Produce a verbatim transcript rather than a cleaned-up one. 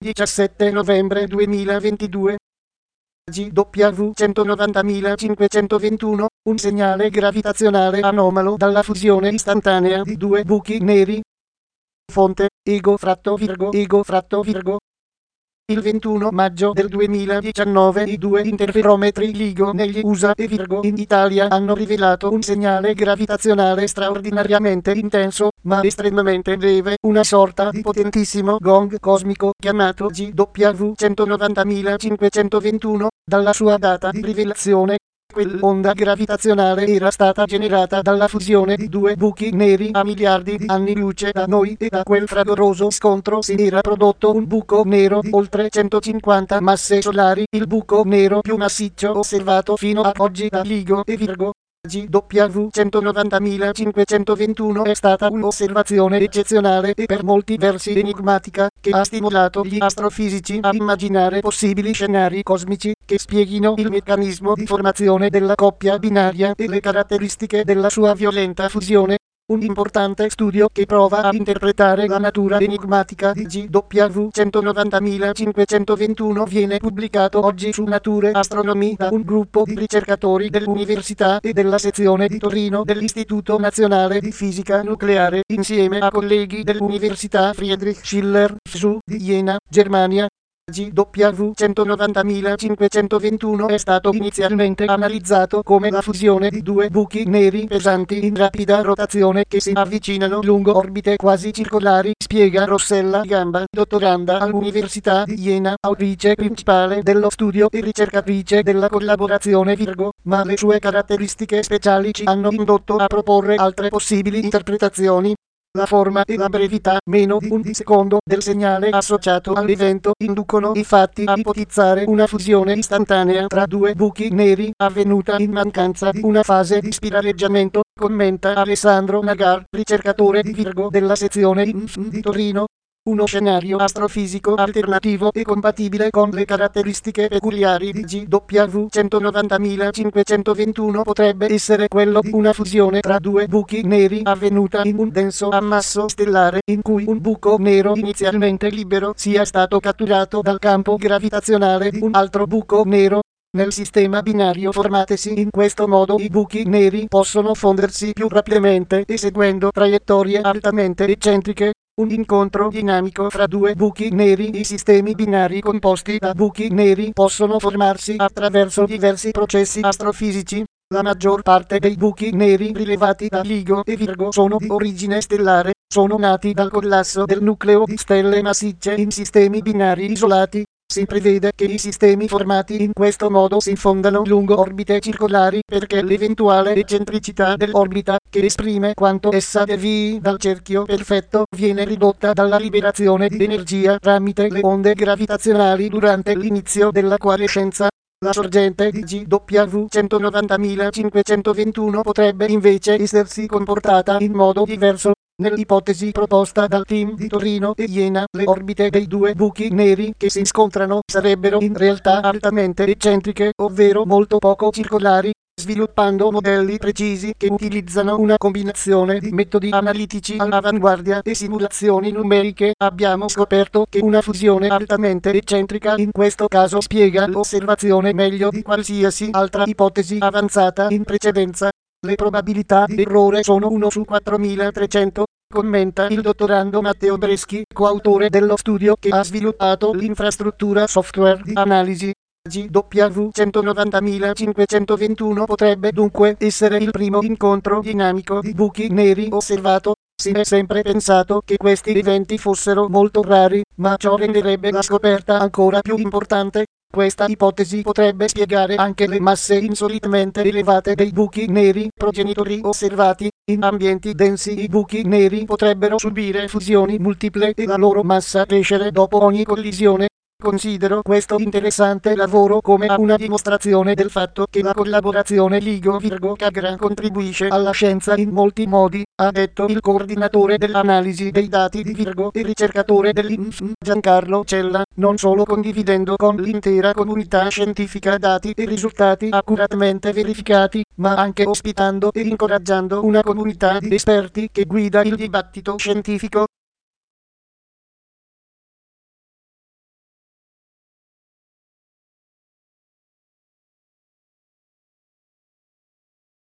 diciassette novembre duemilaventidue. G W centonovantamila cinquecentoventuno, un segnale gravitazionale anomalo dalla fusione istantanea di due buchi neri. Fonte, ego fratto virgo ego fratto virgo. Il ventuno maggio del duemiladiciannove i due interferometri LIGO negli U S A e Virgo in Italia hanno rivelato un segnale gravitazionale straordinariamente intenso, ma estremamente breve, una sorta di potentissimo gong cosmico chiamato G W centonovantamila cinquecentoventuno, dalla sua data di rivelazione. Quell'onda gravitazionale era stata generata dalla fusione di due buchi neri a miliardi di anni luce da noi, e da quel fragoroso scontro si era prodotto un buco nero di oltre centocinquanta masse solari, il buco nero più massiccio osservato fino ad oggi da LIGO e Virgo. G W centonovantamila cinquecentoventuno è stata un'osservazione eccezionale e per molti versi enigmatica, che ha stimolato gli astrofisici a immaginare possibili scenari cosmici che spieghino il meccanismo di formazione della coppia binaria e le caratteristiche della sua violenta fusione. Un importante studio che prova a interpretare la natura enigmatica di G W centonovantamila cinquecentoventuno viene pubblicato oggi su Nature Astronomy da un gruppo di ricercatori dell'Università e della sezione di Torino dell'Istituto Nazionale di Fisica Nucleare, insieme a colleghi dell'Università Friedrich Schiller F S U di Jena, Germania. G W centonovantamila cinquecentoventuno è stato inizialmente analizzato come la fusione di due buchi neri pesanti in rapida rotazione che si avvicinano lungo orbite quasi circolari, spiega Rossella Gamba, dottoranda all'Università di Jena, autrice principale dello studio e ricercatrice della collaborazione Virgo, ma le sue caratteristiche speciali ci hanno indotto a proporre altre possibili interpretazioni. La forma e la brevità, meno di un secondo, del segnale associato all'evento inducono infatti a ipotizzare una fusione istantanea tra due buchi neri, avvenuta in mancanza di una fase di spiraleggiamento, commenta Alessandro Nagar, ricercatore di Virgo della sezione I N F di Torino. Uno scenario astrofisico alternativo e compatibile con le caratteristiche peculiari di G W centonovantamila cinquecentoventuno potrebbe essere quello di una fusione tra due buchi neri avvenuta in un denso ammasso stellare, in cui un buco nero inizialmente libero sia stato catturato dal campo gravitazionale di un altro buco nero. Nel sistema binario formatesi in questo modo i buchi neri possono fondersi più rapidamente e seguendo traiettorie altamente eccentriche. Un incontro dinamico fra due buchi neri. I sistemi binari composti da buchi neri possono formarsi attraverso diversi processi astrofisici. La maggior parte dei buchi neri rilevati da LIGO e Virgo sono di origine stellare, sono nati dal collasso del nucleo di stelle massicce in sistemi binari isolati. Si prevede che i sistemi formati in questo modo si infondano lungo orbite circolari perché l'eventuale eccentricità dell'orbita, che esprime quanto essa devii dal cerchio perfetto, viene ridotta dalla liberazione di energia tramite le onde gravitazionali durante l'inizio della coalescenza. La sorgente di G W centonovantamila cinquecentoventuno potrebbe invece essersi comportata in modo diverso. Nell'ipotesi proposta dal team di Torino e Jena, le orbite dei due buchi neri che si scontrano sarebbero in realtà altamente eccentriche, ovvero molto poco circolari. Sviluppando modelli precisi che utilizzano una combinazione di metodi analitici all'avanguardia e simulazioni numeriche, abbiamo scoperto che una fusione altamente eccentrica in questo caso spiega l'osservazione meglio di qualsiasi altra ipotesi avanzata in precedenza. Le probabilità di errore sono uno su quattromilatrecento, commenta il dottorando Matteo Breschi, coautore dello studio che ha sviluppato l'infrastruttura software di analisi. G W centonovantamila cinquecentoventuno potrebbe dunque essere il primo incontro dinamico di buchi neri osservato. Si è sempre pensato che questi eventi fossero molto rari, ma ciò renderebbe la scoperta ancora più importante. Questa ipotesi potrebbe spiegare anche le masse insolitamente elevate dei buchi neri progenitori osservati. In ambienti densi i buchi neri potrebbero subire fusioni multiple e la loro massa crescere dopo ogni collisione. Considero questo interessante lavoro come una dimostrazione del fatto che la collaborazione LIGO-Virgo-Cagra contribuisce alla scienza in molti modi, ha detto il coordinatore dell'analisi dei dati di Virgo e ricercatore dell'I N F M Giancarlo Cella, non solo condividendo con l'intera comunità scientifica dati e risultati accuratamente verificati, ma anche ospitando e incoraggiando una comunità di esperti che guida il dibattito scientifico.